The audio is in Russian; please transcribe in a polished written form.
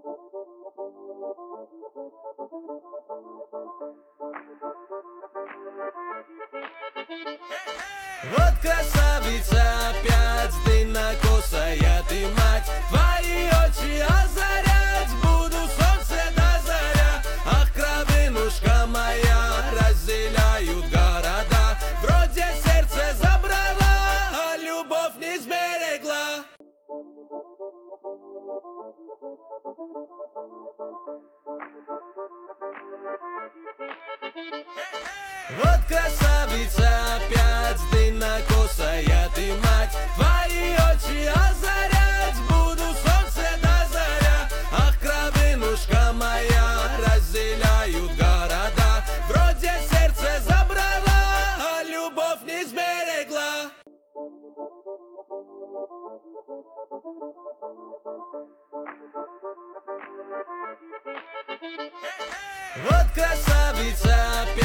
Вот красавица опять, длиннокосая ты мать. Твои очи озарять буду, солнце до заря. Ах, кровинушка моя, разделяют города. Вроде сердце забрала, а любовь не сберегла. Вот красавица опять, длиннокосая ты мать. Твои очи озарять буду, солнце до заря. Ах, кровинушка моя, разделяют города. Вроде сердце забрала, а любовь не сберегла. Вот красавица опять.